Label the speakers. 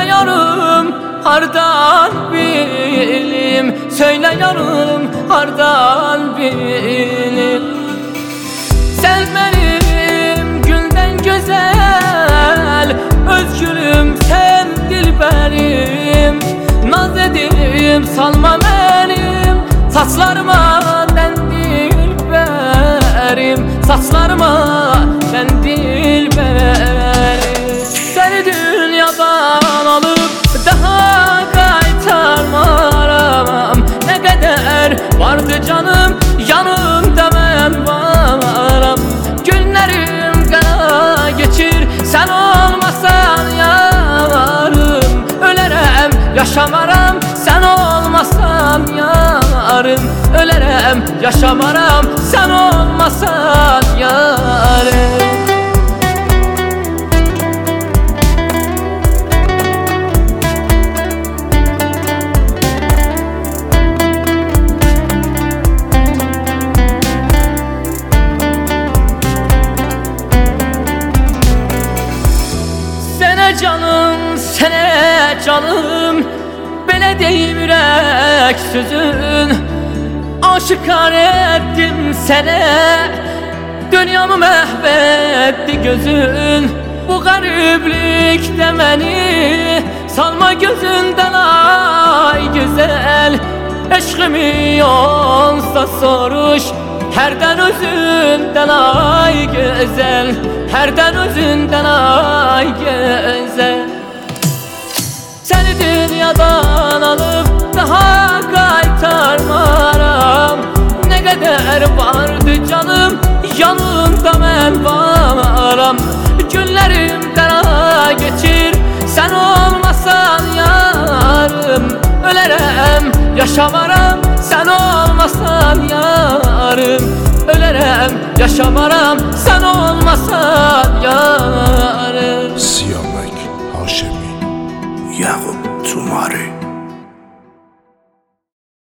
Speaker 1: yarım hardan bilim, söyle yarım hardan bilim. Sen benim gülden güzel, özgürüm sen dilberim. Naz edip salma benim saçlarıma ben dilberim, saçlarıma ben dilberim. Seni dünyadan alıp daha kaytarmaram. Ne kadar vardı canım yanımda ben varam. Günlerim kara geçir sen olmasan yarım. Ölerem yaşamaram sen olmasan yarım. Ölerem yaşamaram sen olmasan yarım. Canım, sene canım, belə deyim yürek sözün. Aşıkar ettim sene, dünyamı məhvetti gözün. Bu gariplikte beni salma gözünden ay güzel. Eşkimi olsa soruş herden özünden ay güzel, herden özünden ay güzel. Seni dünyadan alıp daha kaytarmaram. Ne kadar vardı canım yanımda ben varam. Günlerim kara geçir sen olmasan yarım. Ölerem yaşamaram sen olmasan yarım. Ölerem yaşamaram sen olmasan yarım.
Speaker 2: Siyamek Haşemi Yakup Tumari.